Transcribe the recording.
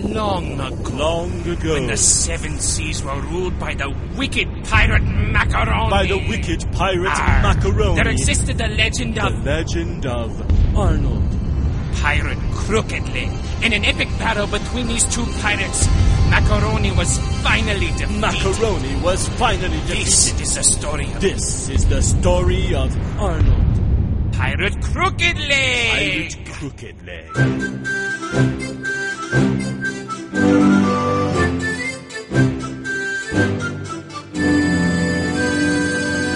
Long ago. Long ago. When the seven seas were ruled by the wicked pirate Macaroni. By the wicked pirate Macaroni. There existed the legend of... The legend of Arnold. Pirate Crooked Leg. In an epic battle between these two pirates, Macaroni was finally defeated. Macaroni was finally defeated. This is the story of... This is the story of Arnold. Pirate Crooked Leg. Pirate Crooked Leg.